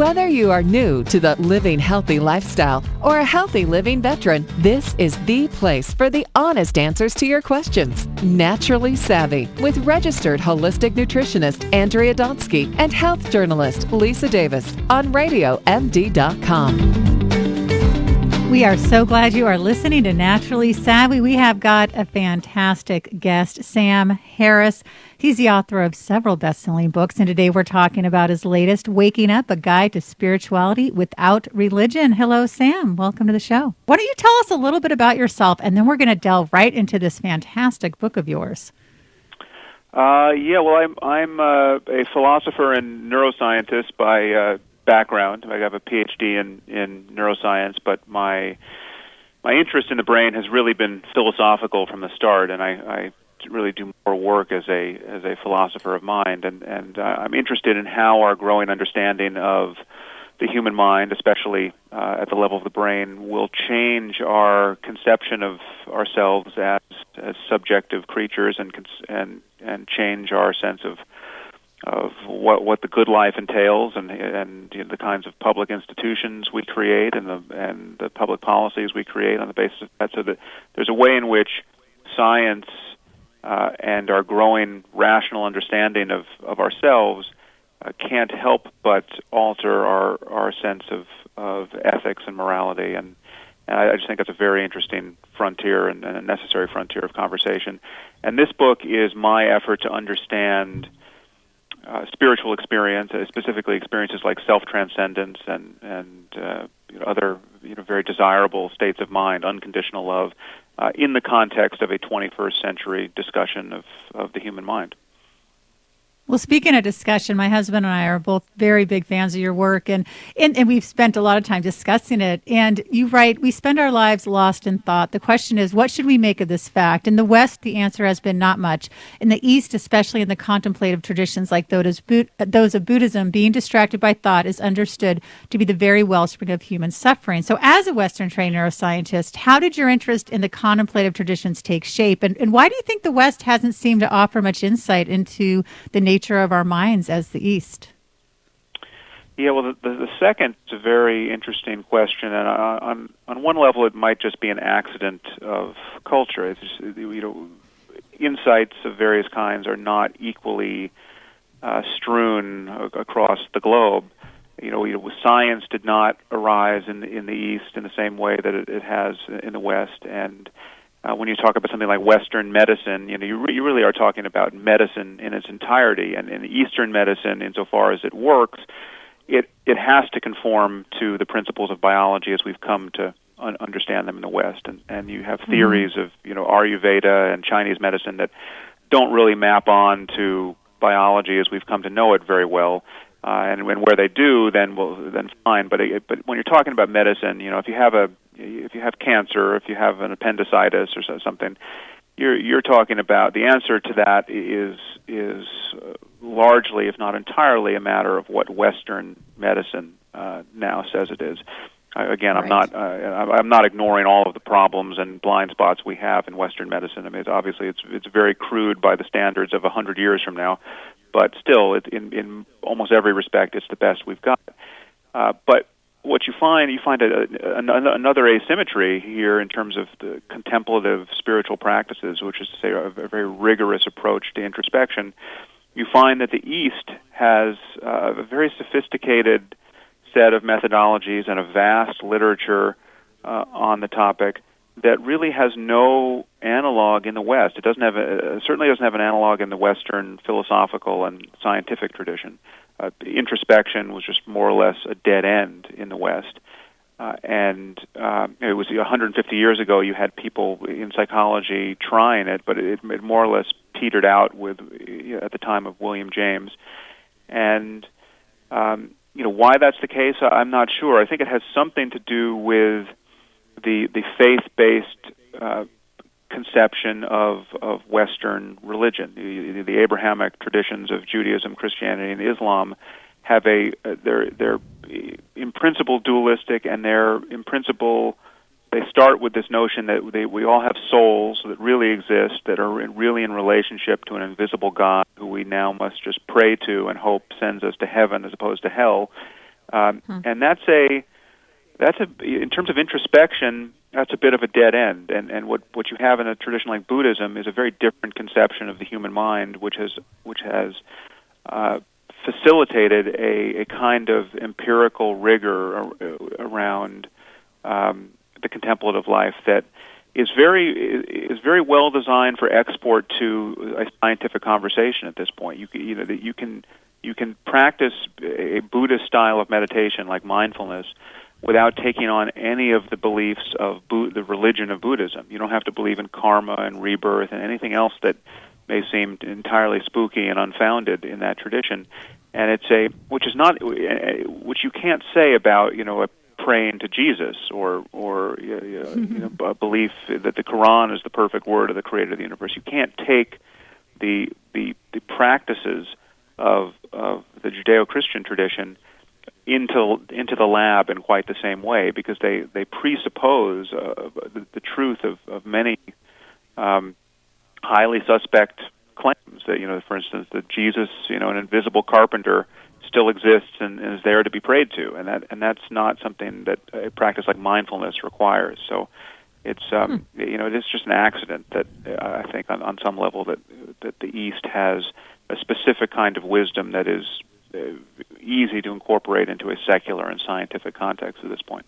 Whether you are new to the living healthy lifestyle or a healthy living veteran, this is the place for the honest answers to your questions. Naturally Savvy with registered holistic nutritionist Andrea Donsky and health journalist Lisa Davis on RadioMD.com. We are so glad you are listening to Naturally Savvy. We have got a fantastic guest, Sam Harris. He's the author of several best-selling books, and today we're talking about his latest, Waking Up, A Guide to Spirituality Without Religion. Hello, Sam. Welcome to the show. Why don't you tell us a little bit about yourself, and then we're going to delve right into this fantastic book of yours. I'm a philosopher and neuroscientist by background. I have a PhD in neuroscience, but my interest in the brain has really been philosophical from the start, and I really do more work as a philosopher of mind, and I'm interested in how our growing understanding of the human mind, especially at the level of the brain, will change our conception of ourselves as subjective creatures and change our sense of what the good life entails, and the kinds of public institutions we create, and the public policies we create on the basis of that. So that there's a way in which science and our growing rational understanding of ourselves can't help but alter our sense of ethics and morality, and I just think that's a very interesting frontier and a necessary frontier of conversation. And this book is my effort to understand spiritual experience, specifically experiences like self-transcendence and other very desirable states of mind, unconditional love, in the context of a 21st century discussion of the human mind. Well, speaking of discussion, my husband and I are both very big fans of your work, and we've spent a lot of time discussing it. And you write, we spend our lives lost in thought. The question is, what should we make of this fact? In the West, the answer has been not much. In the East, especially in the contemplative traditions like those of Buddhism, being distracted by thought is understood to be the very wellspring of human suffering. So as a Western-trained neuroscientist, how did your interest in the contemplative traditions take shape? And why do you think the West hasn't seemed to offer much insight into the nature of our minds as the East? Yeah, well, the second is a very interesting question, and on one level, it might just be an accident of culture. It's just, insights of various kinds are not equally strewn across the globe. Science did not arise in the East in the same way that it has in the West, and when you talk about something like Western medicine, you really are talking about medicine in its entirety. And in Eastern medicine, insofar as it works, it has to conform to the principles of biology as we've come to understand them in the West. And you have theories of Ayurveda and Chinese medicine that don't really map on to biology as we've come to know it very well. And where they do, then fine. But when you're talking about medicine, if you have cancer, if you have an appendicitis or something, you're talking about the answer to that is largely, if not entirely, a matter of what Western medicine now says it is. Again, right. I'm not ignoring all of the problems and blind spots we have in Western medicine. I mean, it's very crude by the standards of 100 years from now, but still, in almost every respect, it's the best we've got. But what you find another asymmetry here in terms of the contemplative spiritual practices, which is to say a very rigorous approach to introspection. You find that the East has a very sophisticated set of methodologies and a vast literature on the topic that really has no analog in the West. It certainly doesn't have an analog in the Western philosophical and scientific tradition. Introspection was just more or less a dead end in the West. And it was 150 years ago you had people in psychology trying it, but it more or less petered out at the time of William James. And why that's the case, I'm not sure. I think it has something to do with the faith-based conception of Western religion. The Abrahamic traditions of Judaism, Christianity, and Islam have they're in principle dualistic, and they're in principle they start with this notion that we all have souls that really exist, that are really in relationship to an invisible God who we now must just pray to and hope sends us to heaven as opposed to hell. And that's in terms of introspection, that's a bit of a dead end. And what you have in a tradition like Buddhism is a very different conception of the human mind, which has facilitated a kind of empirical rigor around the contemplative life that is very well designed for export to a scientific conversation at this point. You can practice a Buddhist style of meditation like mindfulness without taking on any of the beliefs of the religion of Buddhism. You don't have to believe in karma and rebirth and anything else that may seem entirely spooky and unfounded in that tradition. And which you can't say about a praying to Jesus or a belief that the Quran is the perfect word of the Creator of the universe. You can't take the practices of the Judeo-Christian tradition into the lab in quite the same way, because they presuppose the truth of many highly suspect claims that for instance, that Jesus, an invisible carpenter, still exists and is there to be prayed to, and that's not something that a practice like mindfulness requires. So it's it is just an accident that I think on some level that the East has a specific kind of wisdom that is easy to incorporate into a secular and scientific context at this point.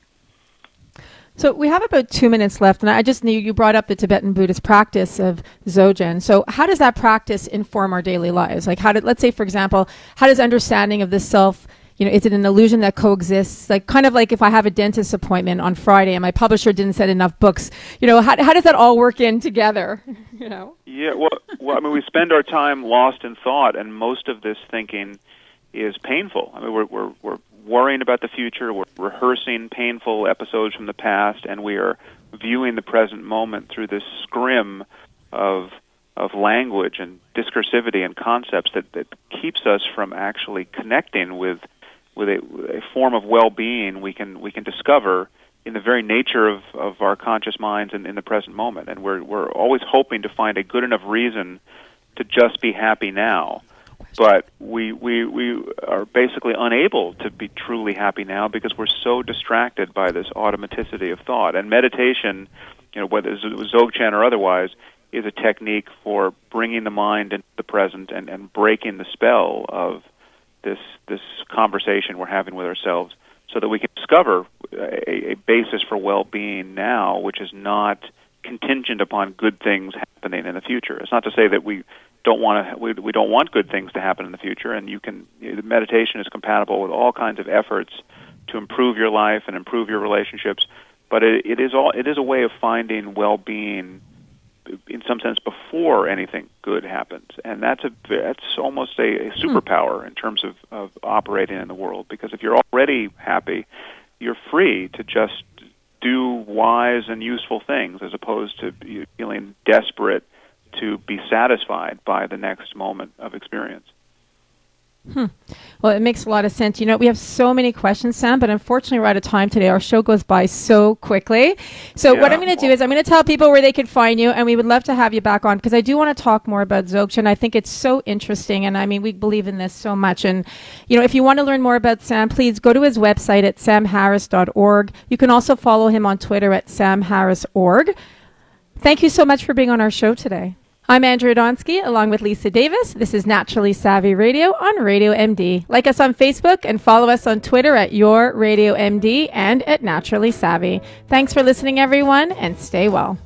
So we have about 2 minutes left, and I just knew you brought up the Tibetan Buddhist practice of Dzogchen. So how does that practice inform our daily lives? Like, let's say, for example, how does understanding of the self, is it an illusion that coexists? Like, kind of like if I have a dentist appointment on Friday and my publisher didn't send enough books, how does that all work in together? Yeah, well, I mean, we spend our time lost in thought, and most of this thinking is painful. I mean, we're worrying about the future, we're rehearsing painful episodes from the past, and we are viewing the present moment through this scrim of language and discursivity and concepts that keeps us from actually connecting with a form of well-being we can discover in the very nature of our conscious minds and in the present moment. And we're always hoping to find a good enough reason to just be happy now. But we are basically unable to be truly happy now because we're so distracted by this automaticity of thought. And meditation, whether it's Dzogchen or otherwise, is a technique for bringing the mind into the present and breaking the spell of this conversation we're having with ourselves, so that we can discover a basis for well-being now, which is not contingent upon good things happening in the future. It's not to say that we don't want good things to happen in the future, and meditation is compatible with all kinds of efforts to improve your life and improve your relationships, but it is a way of finding well-being in some sense before anything good happens, and that's almost a superpower in terms of operating in the world, because if you're already happy, you're free to just do wise and useful things as opposed to feeling desperate to be satisfied by the next moment of experience. Well, it makes a lot of sense. We have so many questions, Sam, but unfortunately we're out of time today. Our show goes by so quickly. So what I'm going to do is I'm going to tell people where they can find you, and we would love to have you back on, because I do want to talk more about Dzogchen. I think it's so interesting, and I mean, we believe in this so much. And, if you want to learn more about Sam, please go to his website at samharris.org. You can also follow him on Twitter at samharris.org. Thank you so much for being on our show today. I'm Andrea Donsky, along with Lisa Davis. This is Naturally Savvy Radio on Radio MD. Like us on Facebook and follow us on Twitter at Your Radio MD and at Naturally Savvy. Thanks for listening, everyone, and stay well.